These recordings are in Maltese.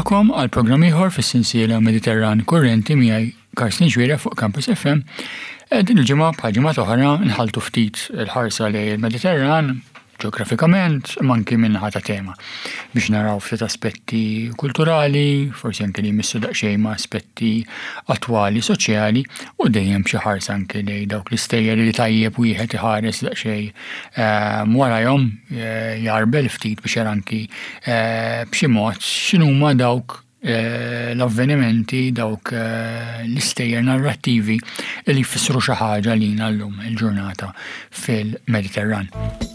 Nilqakom għal programm ieħor fis-sensiela Mediterran Kurrenti miegħi Karsten Ġwierja fuq Campus FM. Din il-ġimgħa bħal ġimgħat oħra nħaltu ftit il-ħarsa lejn il-Mediterran ġeografikament manki minnaħa ta' tema biex naraw ftit aspetti kulturali, forsi anke li jmissu daqsxejn ma' aspetti attwali soċjali u dejjem xi ħarsa anke lejn dawk l-istejjer li tajjeb wieħed iħares daqsxejn warahom jarbel ftit biex jara anki b'xi mod x'inhuma dawk l-avvenimenti, dawk l-istejjer narrattivi li jfissru xi ħaġa lina llum il-ġurnata fil-Mediterran.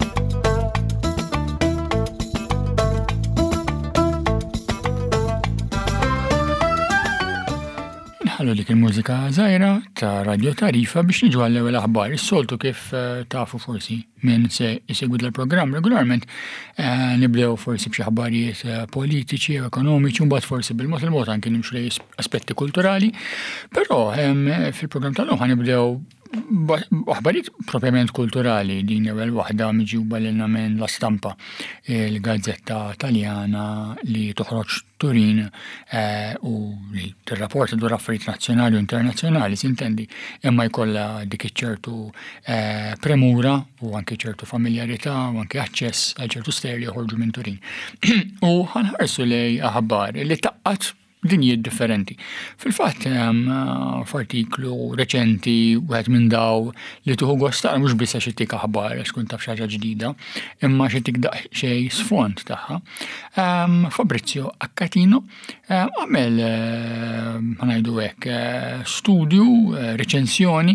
Ħallu dik il-mużika żgħira ta' Radio Tarifa biex niġu għall-ewwel aħbar. Is-soltu kif tafu forsi min se jsegwi l-programm regolarment nibdew forsi b'xi aħbarijiet politiċi, ekonomiċi, u mbagħad forsi bil-mod il-mod anke nimxu lejn aspetti kulturali, però fil-programm tal-lum ħanibdew aħbarijiet propjament kulturali. Din ewwel waħda miġjuba lilna minn La Stampa, il-gazzetta Taljana li toħroġ Turin u li tirrapporta dwar affarijiet nazzjonali u internazzjonali, sintendi, imma jkollha dik iċ-ċertu premura u anke ċertu familjarità u anke aċċess għal ċertu stejjer li joħorġu minn Turin. U ħanħarsu lejn aħbar li taqqat dinjiet differenti. Fil-fatt f'artiklu reċenti wieħed minn daw li tuħu gost tara mhux biss għax ittik aħbar għax tkun taf xi ħaġa ġdida, imma xi ittik daqsxejn sfond tagħha. Fabrizio Accatino għamel ngħidu hekk studju, reċensjoni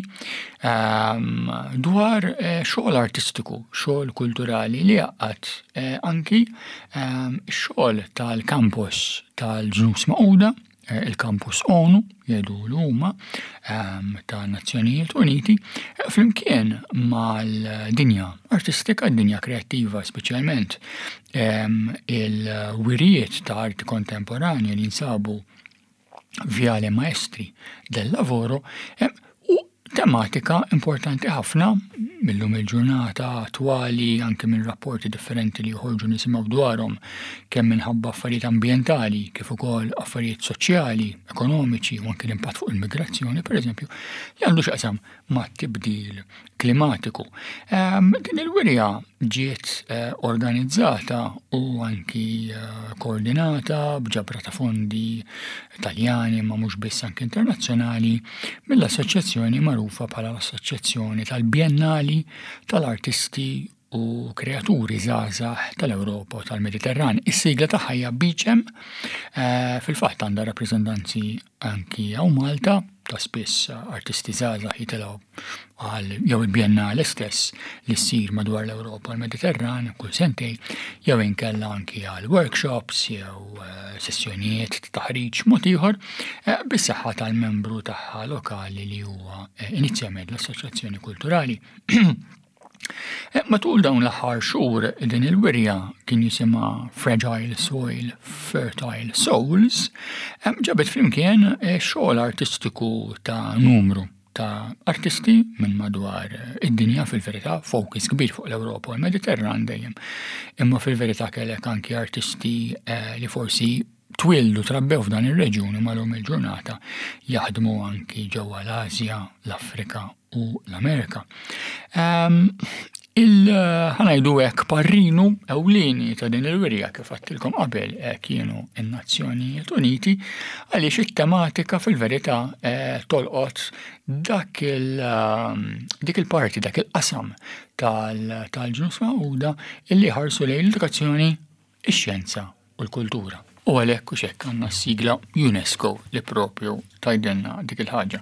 dwar xogħol artistiku, xogħol kulturali li jaqgħad anki x-xogħol tal-kampus tal-Ġnus Magħquda, il-kampus ONU, jgħidu huma ta' Nazzjonijiet Uniti, flimkien mal-dinja artistika, d-dinja kreattiva speċjalment il-wirijiet ta' arti kontemporanja li jinsabu Viale Maestri del Lavoro, tematika importanti ħafna millum il-ġurnata attwali anke minn rapporti differenti li joħorġu nisimgħu dwarhom kemm minħabba affarijiet ambjentali kif ukoll affarijiet soċjali, ekonomiċi u anke l-impatt fuq il-migrazzjoni pereżempju li għandu x'qasam mat-tibdil klimatiku. Din il-wirja ġiet organizzata u anki koordinata b'ġabra ta' fondi Taljani ma mhux biss anke internazzjonali mill-assoċjazzjoni magħrufa bħala l-Assoċjazzjoni tal-Bjennali tal-Artisti u Kreaturi Żgħażagħ tal-Ewropa u tal-Mediterran. Is-sigla tagħha hija BICEM, fil-fatt għandha rappreżentanzi anki hawn Malta, ta' spiss artisti żgħażagħ jitilgħu għal jew il-Bjennale stess li ssir madwar l-Ewropa u l-Mediterran kull sentejn, jew inkella anki għal workshops jew sessjonijiet ta' taħriġ mod ieħor bis-saħħa tal-membru tagħha lokali li huwa inizjament l-Assoċjazzjoni Kulturali. Matul dawn l-aħħar xhur din il-wirja kien jisimha Fragile Soil, Fertile Souls, ġabet flimkien xogħol artistiku ta' numru ta' artisti minn madwar id-dinja fil-verità, fokus kbir fuq l-Ewropa u l-Mediterran dejjem. Imma fil-verità kellek anki artisti li forsi twildu trabbew f'dan ir-reġjuni malhom il-ġurnata jaħdmu anki ġewwa l-Asja, l-Afrika u l-Amerika. Ħanajdu hekk parrinu ewlieni ta' din il-wirja kif għattilkom qabel kienu n-Nazzjonijiet Uniti għaliex it-tematika fil-verità tolqot dik il-parti, dak il-qasam tal-Ġnus Magħquda illi ħarsu lejn l-edukazzjoni, ix-xjenza u l-kultura. U għalhekk u xekk għandna s-sigla UNESCO li propju tajdenna dik il-ħaġa.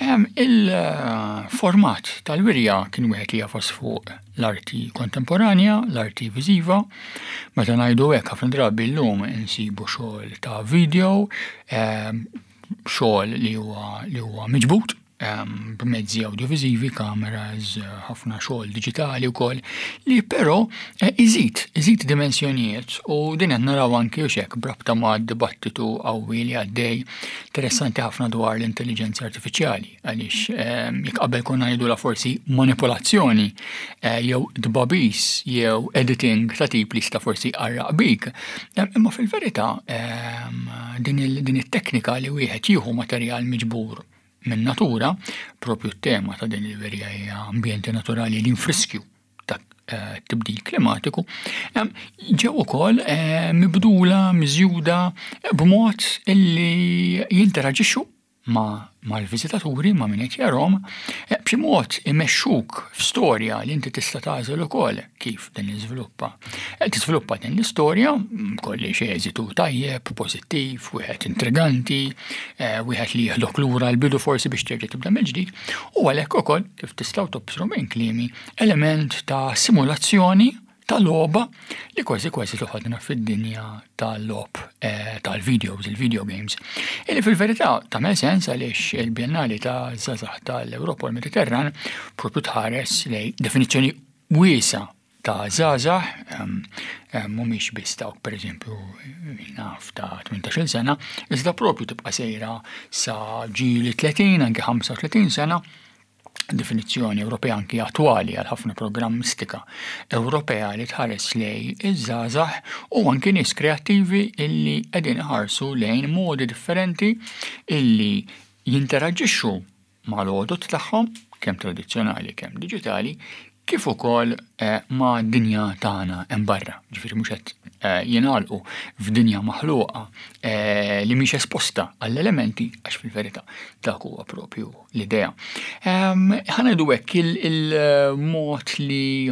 Il-format tal-wirja kien wieħed li jafas fuq l-arti kontemporanja, l-arti viżiva, meta ngħidu hekk ħafna drabi llum insibu xogħol ta' video, xogħol li huwa miġbud b'mezzi audiovisivi, kameras, ħafna xogħol diġitali wkoll li però iżid dimensjonijiet u din qed naraw anke hekk brabta ma' dibattitu qawwi li għaddej interessanti ħafna dwar l-intelligenza artifiċjali għaliex jekk qabel konna ngħidulha forsi manipolazzjoni jew dbabis jew editing ta' tip li sta forsi qarraq bik. Imma fil-verità din it-teknika li wieħed jieħu materjal miġbur minn natura, propju t-tema ta' din il-verja hija ambjenti naturali li nfriskju ta' tibdil klimatiku, ġew ukoll mibdula, miżjuda b'mod illi jinteraġixxu mal-viżitaturi ma' min qed jarahom b'xi mod imexxuk f'storja li inti tista' tagħżel ukoll kif din jiżviluppa. Tiżviluppa din l-istorja kolli xi eżitu tajjeb, pożittiv, wieħed intriganti, wieħed li jieħdok lura l-bidu forsi biex terġa' tibda mill-ġdid, u għalhekk ukoll kif tistgħu tobsru minn kliemi element ta' simulazzjoni ta' logħba li kważi toħodna fid-dinja tal-logħb tal-videos, il-video games. Illi fil-verità tagħmel sens għaliex il-Bjennali ta' żgħażagħ tal-Ewropa u l-Mediterran propju tħares lejn definizzjoni wiesa ta' żgħażagħ mhumiex biss dawk pereżempju naf ta' 18-il sena, iżda propju tibqa' sejra sa ġieli 30 anke 35 sena. Definizzjoni Ewropea anki attwali għal ħafna programmistika Ewropea li tħares lej iż-żgħażagħ u anki nies kreattivi illi qegħdin iħarsu lejn modi differenti illi jinteraġixxu mal-għodot tagħhom kemm tradizzjonali kemm diġitali kif ukoll ma' dinja tagħna hemm barra. Ġifieri mhux qed jingħalqu f'dinja maħluqa li mhix esposta għall-elementi għax fil-verità dak huwa propju l-idea. Ħanajdu hekk il-mod li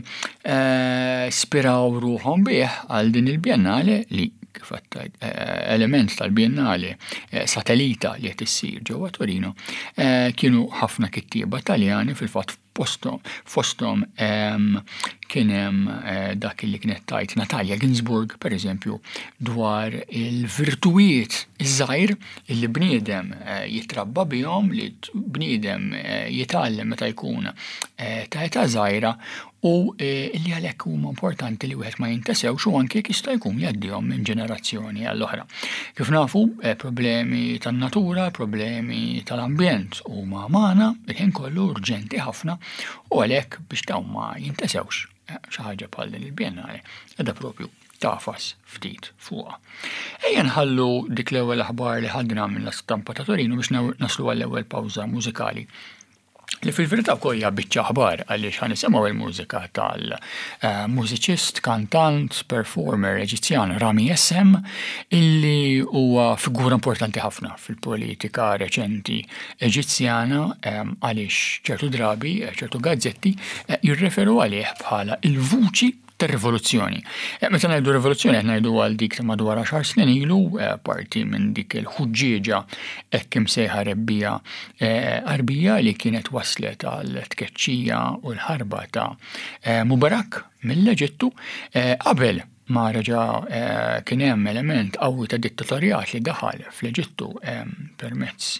spiraw ruħhom bih għal din il-Bjennale li kif element tal-Bjennale satellita li qed issir ġewwa Torino kienu ħafna kittieba Taljani fil-fatt fosthom kien hemm dak li kienet tajt Natalia Ginsburg pereżempju dwar il-virtujiet iż-żgħir illi bniedem jitrabba bihom li bniedem jitgħallem meta jkun ta' età żgħira u li għalhekk huma importanti li wieħed ma jintasewx u anke jista' jkun jgħaddihom minn ġenerazzjoni għall-oħra. Kif nafu problemi tan-natura, problemi tal-ambjent huma magħna il-ħin kollu urġenti ħafna u għalhekk biex dawn ma jintasewx xi ħaġa bħal din il-Bjennale qiegħda propju tafas ftit fuqha. Ejja nħallu dik l-ewwel aħbar li ħadna mill-istampa ta' Torino biex naslu għall-ewwel pawża mużikali. Li fil-verità wkoll hija biċċa aħbar għaliex ħanisimgħu il-mużika tal-mużiċist, kantant, performer Eġizzjan Rami Essem illi huwa figura importanti ħafna fil-politika reċenti Eġizzjana għaliex ċertu drabi, ċertu gazzetti jirreferu għalih bħala il-vuċi tar-rivoluzzjoni. Meta ngħidu rivoluzzjoni qed ngħidu għal dik madwar 10 snin ilu parti minn dik il-ħuġġieġa hekk imsejħa rebbija qarbija li kienet waslet għal tkeċċija u l-ħarba ta' Mubarak mill-Eġittu qabel ma reġa' kien hemm element qawwi ta' dittatorjat li daħal fl-Eġittu permezz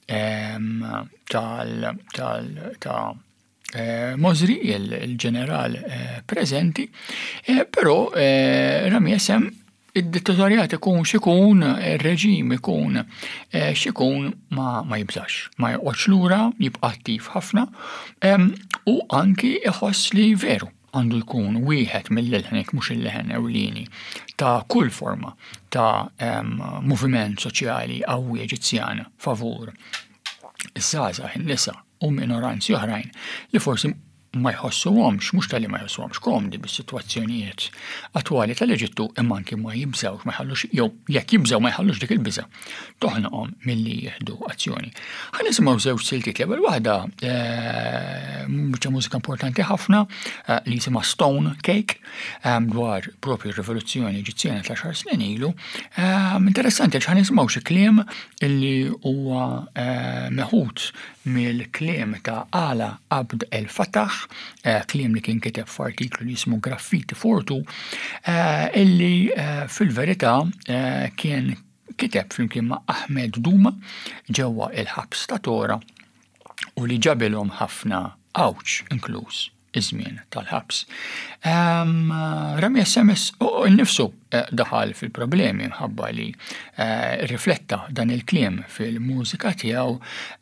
ta' Mosri, il-ġeneral preżenti, però Rami Essem id-dittatorjat ikun xikun, ir-reġim ikun xikun ma jibżax, ma joqgħodx lura, jibqa' attiv ħafna u anki iħoss li veru għandu jkun wieħed mill-leħen mhux il-leħen ewlieni ta' kull forma ta' moviment soċjali qawwi Eġizzjan favur iż-żgħażagħ, in-nisa u minoranzi oħrajn li forsi ma jħossuhomx, mhux tal-li ma jħossuhomx komdi bis-sitwazzjonijiet attwali tal-Eġittu imma anke ma jibżgħux ma jħallux jew jekk jibżgħu ma jħallux dik il-biża' toħnoqhom milli jieħdu azzjoni. Ħanisimgħu żewġ siltiet l-ewwel waħda biċċa mużika importanti ħafna li jisimha Stone Cake dwar propju r-rivoluzzjoni Eġizzjana ta' xahar snin ilu. Interessanti għax ħanisimgħu xi kliem illi huwa meħud mill-kliem ta' Ala Abd el-Fattah, kliem li kien kiteb f'artiklu li jismu Graffiti Fortu, illi fil-verità kien kiteb flimkien ma' Ahmed Duma ġewwa il-ħabs ta' Tora u li ġabilhom ħafna awċ inkluż iż-żmien tal-ħabs. Rami SMS nifsu daħal fil-problemi mħabba li rifletta dan il-kliem fil-mużika tiegħu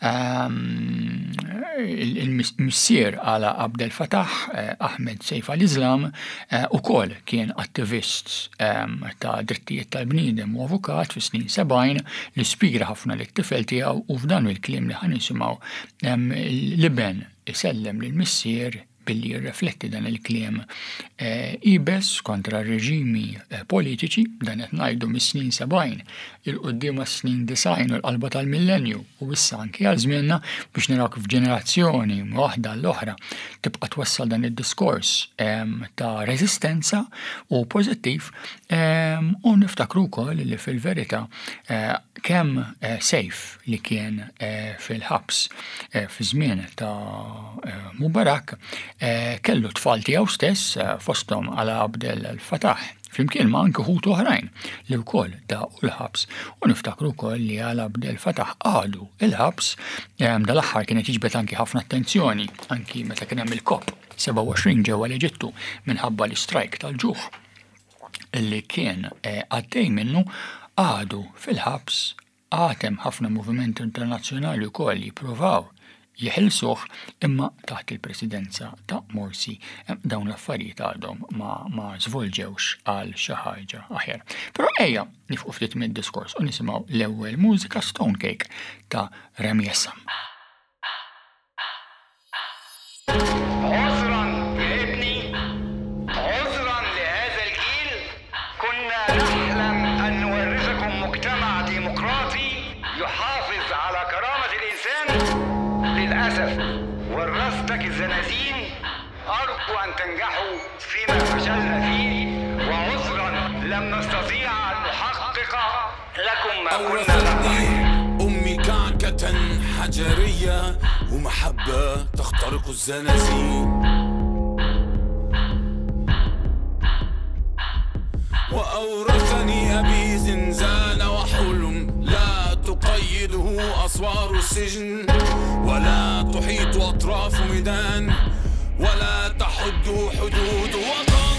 il-missier għala Abd el-Fattah Ahmed Seif al-Islam ukoll kien attivist ta' drittijiet tal-bniedem u avukat fis-snin 70 li spira ħafna lit-tifel tiegħu u f'dan il-kliem li ħanisimgħu liben isellem lill-missier billi jirrefletti dan il-kliem ibes kontra reġimi politiċi dan qed ngħidu mis-snin 70 il-qudiem għas-snin 90 u l-qalba tal-millenju u issa anke għal żmienna biex naraw kif ġenerazzjoni waħda l-oħra tibqa' twassal dan id-diskors ta' reżistenza u pożittiv u niftakru wkoll li fil-verità kemm Seif li kien fil-ħabs fi żmien ta' Mubarak kellu tfal tiegħu stess fosthom għala Abd el-Fattah flimkien ma' anke ħut oħrajn li wkoll daqgħu l-ħabs u niftakru wkoll li għala Abd el-Fattah għadu il-ħabs dal-aħħar kienet jiġbed anke ħafna attenzjoni anki meta kien hemm il-COP 27 ġewwa l-Eġittu minħabba l-istrajk tal-ġuħ illi kien għaddej minnu għadu fil-ħabs għatem ħafna movimenti internazzjonali wkoll jippruvaw jeħilsuh imma taħt il-presidenza ta' Morsi dawn l-affarijiet għadhom ma żvolġewx għal xi ħaġa aħjar. Però ejja nifqu ftit mid-diskors u nisimgħu l-ewwel mużika Stone Cake ta' Rami SM. عذرا ابني عذرا لهذا الجيل كنا نحلم أن نورثكم مجتمع ديمقراطي يحافظ على كرامة الإنسان للأسف ورثتك الزنازين أرجو أن تنجحوا فيما فشلنا فيه وعذرا لم نستطيع أن نحقق لكم ما كنا نريد. أمي كعكة حجرية ومحبة تخترق الزنازين وأورثني أبي زنزانة وحلم لا تقيده أسوار السجن ولا تحيط أطراف ميدان ولا تحد حدود وطن.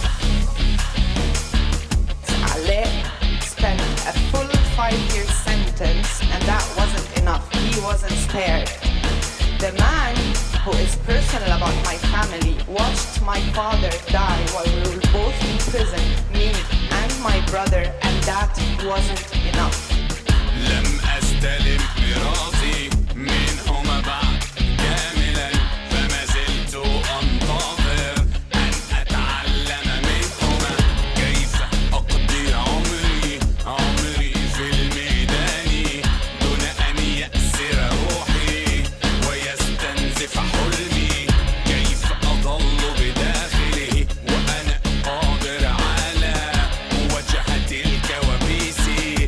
Ali spent a full 5-year sentence and that wasn't enough. He wasn't spared. The man who is personal about my family watched my father die while we were both in prison, me and my brother, and that wasn't enough. لم أستلم ميراثي منهما بعد كاملا فما زلت أنتظر أن أتعلم منهما كيف أقضي عمري في الميدان دون أن يأسر روحي ويستنزف حلمي كيف أظل بداخله وأنا قادر على مواجهة الكوابيس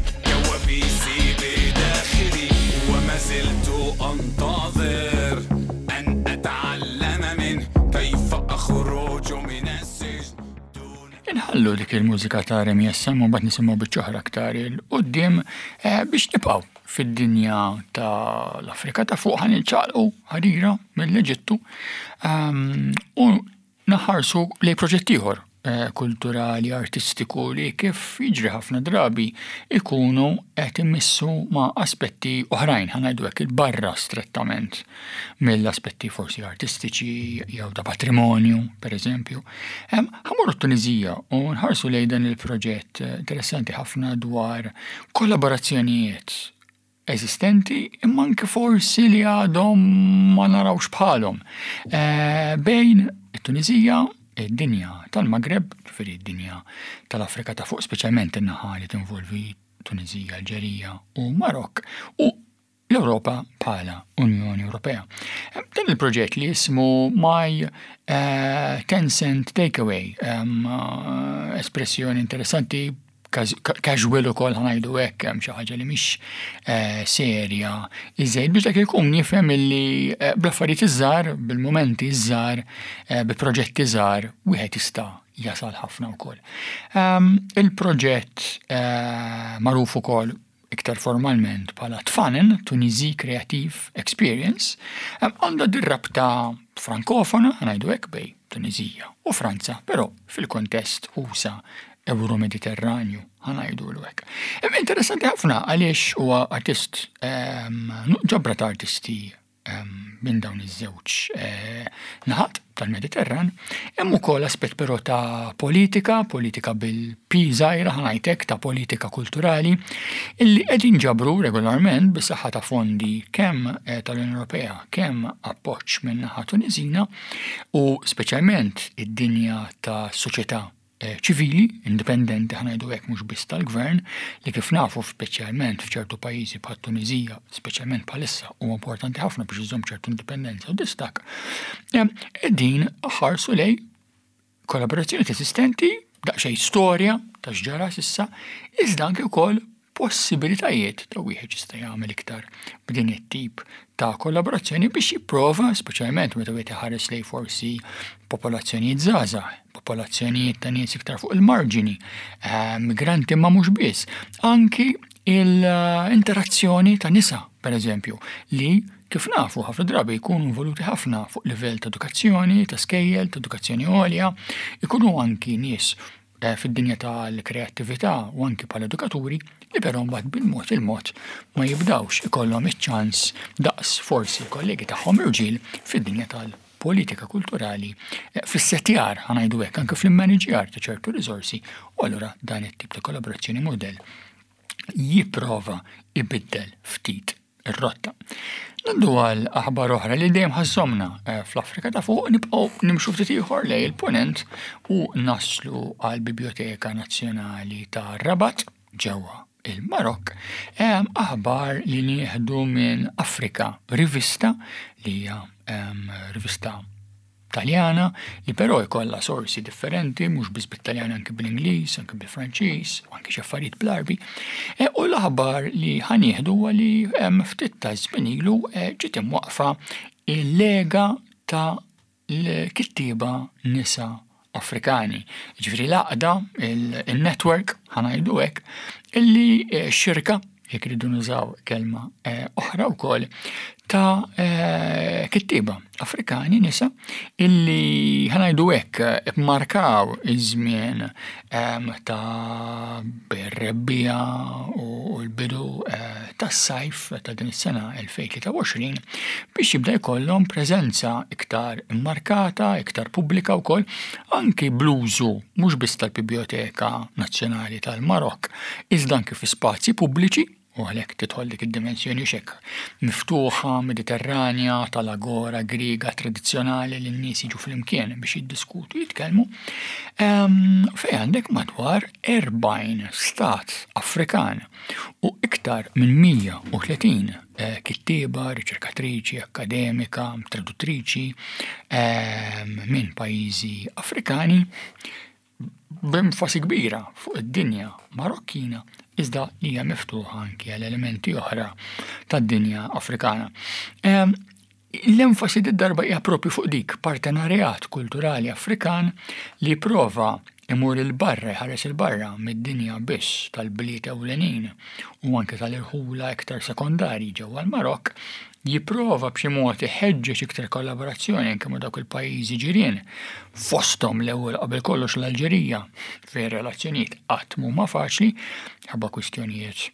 بداخلي وما زلت أنتظر أن أتعلم منه كيف أخرج من السجن. Inħallu dik il-mużika ta' Rami SM u mbagħad nisimgħu biċ-ċoħra aktar il-qudiem biex nibqgħu fid-dinja tal-Afrika ta' fuq ħanilċaqlqu ħarira mill-Eġittu u naħarsu lejn proġett ieħor kulturali, artistiku li kif jiġri ħafna drabi ikunu qed immissu ma' aspetti oħrajn ħanajdu hekk il-barra strettament mill-aspetti forsi artistiċi jew ta' patrimonju, pereżempju. Ħamorru t-Tunizija u nħarsu lejn dan il-proġett interessanti ħafna dwar kollaborazzjonijiet eżistenti imma anke forsi li għadhom ma narawx bħalhom bejn it-Tunizija id-dinja tal-Maghreb, ġifieri d-dinja tal-Afrika ta' fuq, speċjalment in-naħa li tinvolvi Tunizija, Alġerija u Marokk u l-Ewropa bħala Unjoni Ewropea. Dan il-proġett li jismu My 10 Cent Takeaway, espressjoni interessanti casual ukoll ħanajdu hekk hemm xi ħaġa li mhix serja iżejjed biex dak ikun nifhem illi bl-affarijiet iż-żgħar, bil-mumenti iż-żgħar, bi proġetti żgħar wieħed jista' jasal ħafna wkoll. Il-proġett magħruf ukoll iktar formalment bħala TFANEN, Tunisie Creative Experience, għandha dir-rabta frankofona ngħidu hekk bej Tunisija u Franza, però fil-kontest USA Euro-Mediterranju ngħidulu hekk. Interessanti ħafna għaliex huwa artist ġabra ta' artisti minn dawn iż-żewġ naħat tal-Mediterran, hemm ukoll aspett però ta' politika bil-P żgħira ngħidlek ta' politika kulturali illi qegħdin ġabru regolarment bis-saħħa ta' fondi kemm tal-Unjoni Ewropea kemm appoġġ minn naħa Tuniżina u speċjalment id-dinja ta' soċjetà ċivili, indipendenti ngħidu hekk mhux biss tal-gvern, li kif nafu speċjalment f'ċertu pajjiżi bħal Tunisija, speċjalment bħalissa huwa importanti ħafna biex iżomm ċertu indipendenza u distak. Qegħdin ħarsu lej kollaborazzjoni esistenti, daqsxejn storja ta' x'ġara s'issa, iżda anke wkoll possibilitajiet ta' wieħed jista' jagħmel iktar b'din it-tip ta' kollaborazzjoni biex jipprova, speċjalment meta wieħed iħares lej forsi popolazzjonijiet żgħażagħ, popolazzjonijiet ta' nies iktar fuq il-marġini, migranti ma mhux biss, anki l-interazzjoni ta' nisa, pereżempju, li kif nafu ħafna drabi jkunu involuti ħafna fuq livell ta' edukazzjoni, ta' skejjel, ta' edukazzjoni għolja, ikunu anki nies fid-dinja tal-kreattività u anki bħala edukaturi li però mbagħad bil-mod il-mod ma jibdawx ikollhom iċ-ċans daqs forsi kollegi tagħhom irġiel fid-dinja tal-politika kulturali fis-settjar ngħidu hekk anke fl-immaniġjar ta' ċertu riżorsi u allura dan it-tip ta' kollaborazzjoni modell jipprova ibiddel ftit ir-rotta. Nandu għal aħbar oħra li dejjem ħażomna fl-Afrika ta' fuq nibqgħu nimxu ftit ieħor lejn il-punent u naslu għall Biblioteka Nazzjonali ta' Rabat ġewwa il-Marokk aħbar li nieħdu minn Afrika rivista li hija rivista Taljana li però jkollha sorsi differenti mhux biss bit-Taljan anke bil-Ingliż, anke bil-Franċiż, u anke xi affarijiet bl-Arbi. U l-aħbar li ħanieħdu huwa li ftit ta' żmien ilu ġiet imwaqfa il-lega ta' l-kittieba nisa Afrikani. Ġifieri l-għaqda, il-network ħanajdu hekk, illi xirka jekk iridu nużaw kelma oħra wkoll ta' kittieba Afrikani nisa illi ħanajdu hekk markaw iż-żmien ta' bir-rebbija u l-bidu tas-sajf ta' din is-sena 2023 biex jibda jkollhom preżenza iktar immarkata, iktar pubblika wkoll anki bl-użu mhux biss tal-Biblioteka Nazzjonali tal-Marokk, iżda anke fi spazji pubbliċi u għalhekk tidħol dik id-dimensjoni xekk miftuħa, mediterranja, tal-agora griega tradizzjonali li n-nies jiġu flimkien biex jiddiskutu jitkellmu. Fejn għandek madwar 40 stat Afrikan u iktar minn 130 kittieba, riċerkatriċi, akademika, traduttriċi minn pajjiżi Afrikani b'enfasi kbira fuq id-dinja Marokkina iżda li hija miftuħa anke għal elementi oħra tad-dinja Afrikana. L-enfasi d-darba hija propju fuq dik partenarjat kulturali Afrikan li prova imur il-barra, jħares il-barra mid-dinja biss tal-bliet ewlenin u anke tal-irħula iktar sekondari ġewwa l-Marokk, jipprova b'xi mod iħeġġeġ iktar kollaborazzjoni anke ma' dawk il-pajjiżi ġirien fosthom l-ewwel qabel kollox l-Alġerija fejn relazzjonijiet qatt mhuma faċli ħabba kwistjonijiet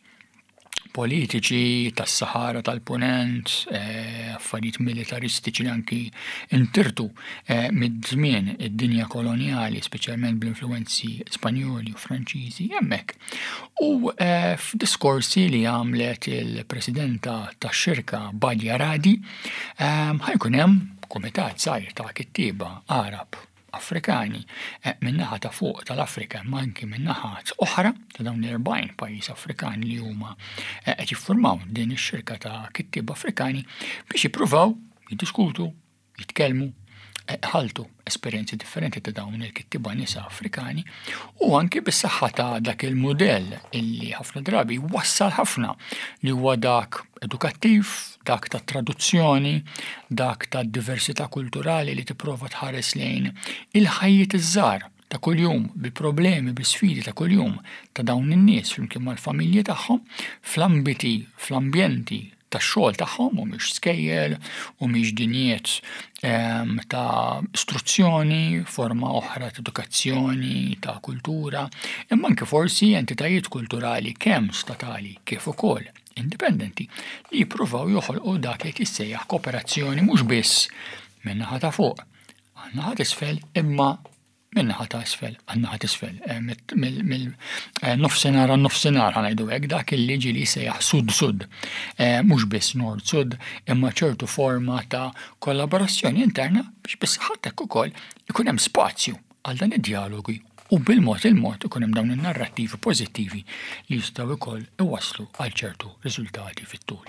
politiċi tas-Sahara tal-Punent, affarijiet militaristiċi li anki intirtu mid-żmien id-dinja kolonjali, speċjalment bl-influenzi Spanjoli u Franċiżi hemmhekk. U f'diskorsi li għamlet il-Presidenta tax-xirka Badja Radi ħajkun hemm kumitat żgħir ta' kittieba Arab Afrikani min-naħa ta' fuq tal-Afrika ma anke min-naħat oħra ta' dawn l-40 pajjiż Afrikani li huma qed jiffurmaw din ix-xirka ta' kittieba Afrikani biex jippruvaw jiddiskutu, jitkellmu, ħaltu esperjenzi differenti ta' dawn il-kittieba nisa Afrikani u anke bis-saħħa ta' dak il-mudell illi ħafna drabi wassal ħafna li huwa dak edukattiv, dak ta' traduzzjoni, dak ta' diversità kulturali li tipprova tħares lejn il-ħajjiet iż-żgħar ta' kuljum, bil-problemi, bil-sfidi ta' kuljum ta' dawn in-nies flimkien mal-familji tagħhom fl-ambjenti tax-xogħol tagħhom u mhix skejjel u mhix dinjiet ta' istruzzjoni, forma oħra ta' edukazzjoni, ta' kultura, imma anke forsi entitajiet kulturali kemm statali kif ukoll indipendenti li jippruvaw joħolqu dak li jissejjaħ kooperazzjoni mhux biss min-naħa ta' fuq għan-naħa t'isfel imma min-naħa ta' isfel għan-naħa t'isfel mill-nofsinhar għan-nofsinhar ħanajdu hekk dak il-liġi li jsejjaħ sud-sud mhux biss nord-sud imma ċertu forma ta' kollaborazzjoni interna biex biss ħadd ukoll ikun hemm spazju għal dan id-dialogi u bil-mod ikun hemm dawn in-narrattivi pożittivi li jistgħu wkoll iwasslu għal ċertu riżultati fit-tul.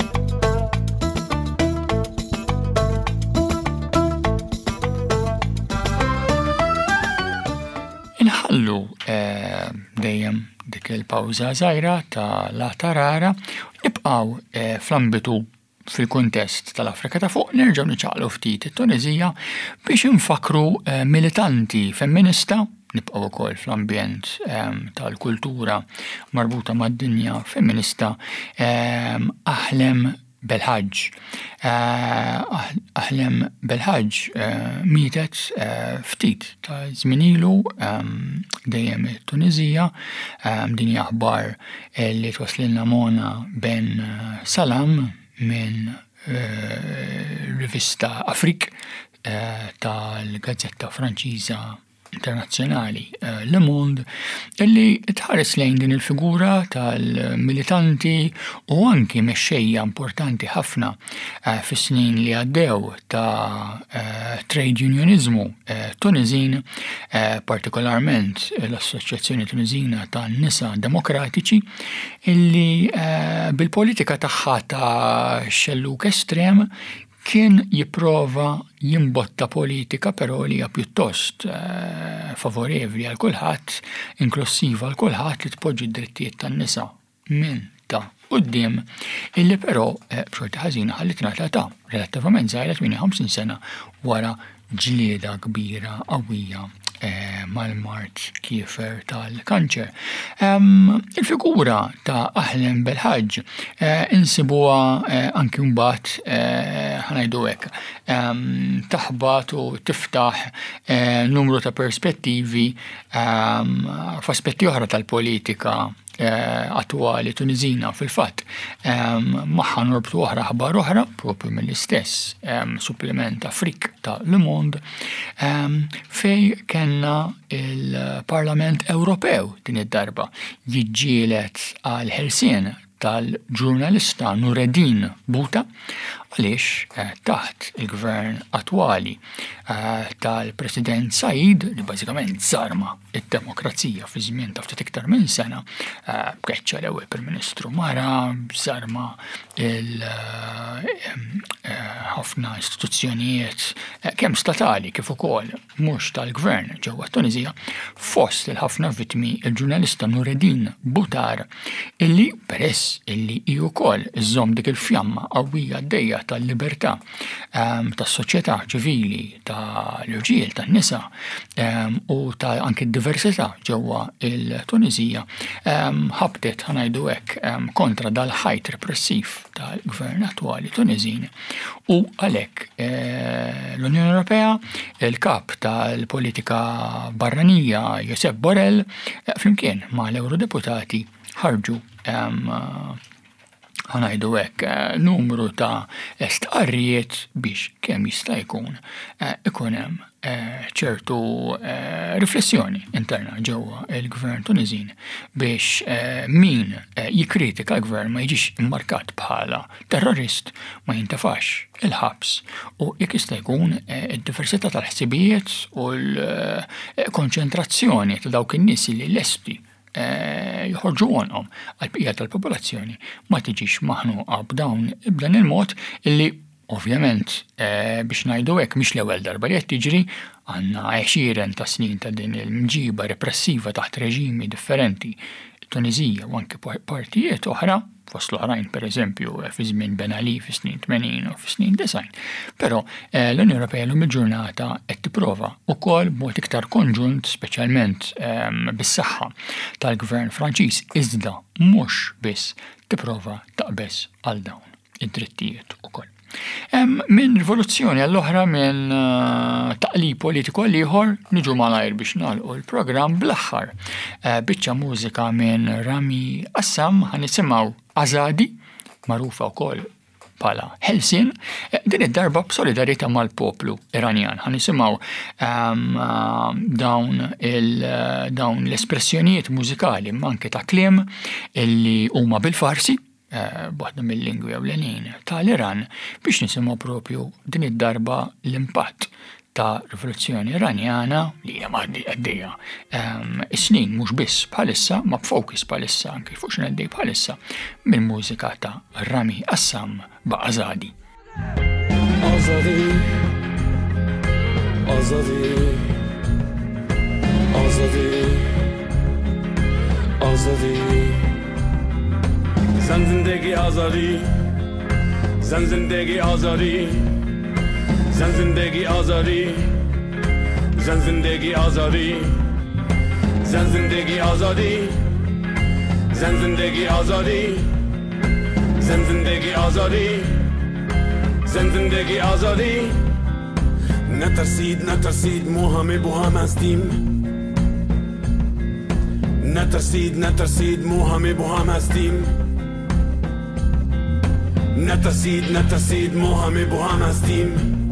Inħallu dejjem dik il-pawża żgħira ta' la tarara nibqgħu fl-ambitu fil-kuntest tal-Afrika ta' fuq nerġgħu niċċaqlu ftit it-Tunizija biex infakru militanti femminista nibqgħu wkoll fl-ambjent tal-kultura marbuta mad-dinja femminista Ahlem Belhaj. Ahlem Belhaj mietet ftit ta' żmien ilu dejjem it-Tunizija din hija aħbar li twaslilna Mona Ben Salam minn rivista Afrik tal-Gazzetta Franċiża internazzjonali Le Monde illi tħares lejn din il-figura tal-militanti u anki mexxejja importanti ħafna fis-snin li għaddew ta' trade unionizmu Tunizin, partikolarment l-Assoċjazzjoni Tunizina tan-Nisa Demokratiċi illi bil-politika tagħha ta' xelluk estrem kien jipprova jimbotta politika però li hija pjuttost favorevoli għal kulħadd, inklusiva għal kulħadd li tpoġġi d-drittijiet tan-nisa minn ta' quddiem illi però b'xorta ħażina ħallitna ta' relattivament żgħira 58 sena wara ġlieda kbira qawwija mal-mart kiefer tal-kanċer. Il-figura ta' Ahlem Belhaj insibuha anki mbagħad ħanajdu hekk taħbat u tiftaħ numru ta' perspettivi f'aspetti oħra tal-politika attwali Tunizina fil-fatt magħha norbtu aħbar oħra propju mill-istess supplement Afrik ta' Le Monde fej kellna il-Parlament Ewropew din id-darba jiġġieled għal ħelsien tal-ġurnalista Nureddin Bouta għaliex taħt il-gvern attwali tal-President Said li bażikament żarma id-demokrazija fi żmien ta' ftit iktar minn sena b'keċċa l-ewwel Prim-Ministru mara żarma ħafna istituzzjonijiet kemm statali kif ukoll mhux tal-gvern ġewwa Tunizija fost il-ħafna vittmi il-ġurnalista Nureddin Boutar illi peress illi hi wkoll iżżomm dik il-fjamma qawwija għaddejja tal-libertà tas-soċjetà ċivili tal-irġiel tan-nisa u ta' anke d-diversità ġewwa il-Tunizija ħabtet ħanajdu hekk kontra dal-ħajt repressiv tal-gvern attwali Tunizin u għalhekk l-Unjoni Ewropea il-kap tal-politika barranija Josep Borrell flimkien mal-Eurodeputati ħarġu ħanajdu hekk numru ta' stqarrijiet biex kemm jista' jkun ikun hemm ċertu riflessjoni interna ġewwa il-Gvern Tunizin biex min jikkritika l-Gvern ma jiġix immarkat bħala terrorist ma jintafax il-ħabs u jekk jista' jkun id-diversità tal-ħsibijiet u l-konċentrazzjoni ta' dawk in-nies li lesti jħorġu għonhom għal-bqija tal-popolazzjoni ma tiġix maħnuqa b'dan il-mod illi ovvjament biex ngħidu hekk mhix l-ewwel darba li qed tiġri għandna 20 ta' snin ta' din il-mġiba repressiva taħt reġimi differenti Tunizija u anke partijiet oħra, fost l-oħrajn pereżempju fi żmien Ben Ali fi snin 80 u fi snin 90. Però l-Unjoni Ewropea llum il-ġurnata qed tipprova wkoll b'mod iktar konġunt, speċjalment bis-saħħa tal-Gvern Franċiż, iżda mhux biss tipprova taqbeż għal dawn id-drittijiet ukoll. Minn rivoluzzjoni għall-oħra minn taqlib politiku għal ieħor niġu malajr biex nagħlqu l-programm bl-aħħar biċċa mużika minn Rami Assam ħanisimgħu Azadi, magħrufa wkoll bħala Helsin, din id-darba b'solidarjetà mal-poplu Iranjan. Ħanisimgħu dawn l-espressjonijiet mużikali manke ta' kliem illi huma bil-Farsi, waħda mill-lingwi ewlenin tal-Iran biex nisimgħu propju din id-darba l-impatt ta' rivoluzzjoni Iranjana li hija għaddejja is-snin mhux biss bħalissa ma b'fokus bħalissa anke fuq x'għaddej bħalissa mill-mużika ta' Rami Assam b'Azadi. Azadi, Azadi, Azadi, Azadi. زن زندگی آزادی زن زندگی آزادی زن زندگی آزادی زن زندگی آزادی زن زندگی آزادی زن زندگی آزادی زن زندگی آزادی زن زندگی آزادی نترسید ما همه با هم هستیم نترسید ما همه با هم هستیم نترسید ما همه با هم هستیم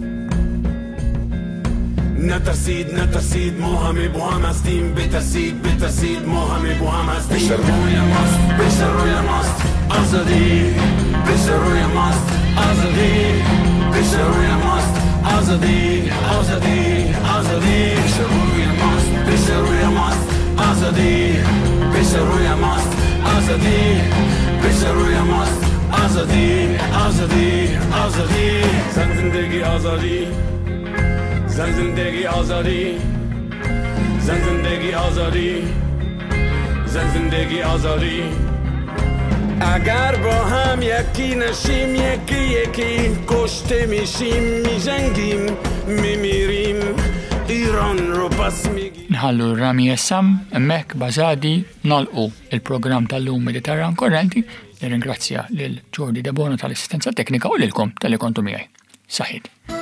نترسید ما همه با هم هستیم بترسید ما همه با هم هستیم پیش روی ماست آزادی پیش روی ماست آزادی پیش روی ماست آزادی آزادی آزادی پیش روی ماست آزادی پیش روی ماست آزادی پیش روی ماست آزادی آزادی آزادی زن زندگی آزادی زن زندگی آزادی زن زندگی آزادی زن زندگی آزادی اگر با هم یکی نشیم یکی کشته میشیم میجنگیم میمیریم ایران رو پس میگیم. Nħallu Rami Assam hemmhekk b'Azadi nagħlqu il-programm tal-lum Mediterran Korrenti. Nirringrazzja lil Jordi De Bono tal-assistenza teknika u lilkom tal-li kontu miegħi. Saħid.